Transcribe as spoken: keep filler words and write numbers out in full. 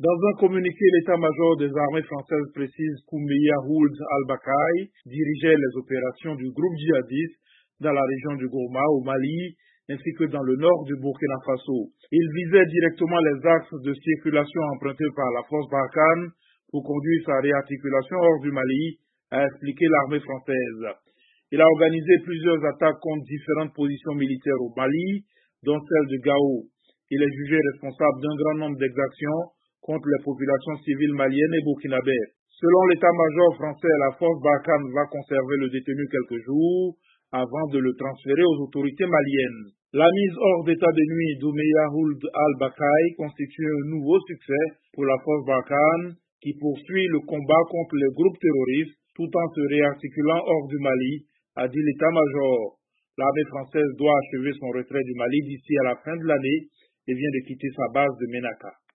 Dans un communiqué, l'état-major des armées françaises précise qu'Oumeya Ould al-Bakay dirigeait les opérations du groupe djihadiste dans la région du Gourma au Mali, ainsi que dans le nord du Burkina Faso. Il visait directement les axes de circulation empruntés par la force Barkhane pour conduire sa réarticulation hors du Mali, a expliqué l'armée française. Il a organisé plusieurs attaques contre différentes positions militaires au Mali, dont celle de Gao. Il est jugé responsable d'un grand nombre d'exactions contre les populations civiles maliennes et burkinabès. Selon l'état-major français, la force Barkhane va conserver le détenu quelques jours avant de le transférer aux autorités maliennes. La mise hors d'état de nuit d'Oumeya Ould al-Bakay constitue un nouveau succès pour la force Barkhane qui poursuit le combat contre les groupes terroristes tout en se réarticulant hors du Mali, a dit l'état-major. L'armée française doit achever son retrait du Mali d'ici à la fin de l'année et vient de quitter sa base de Ménaka.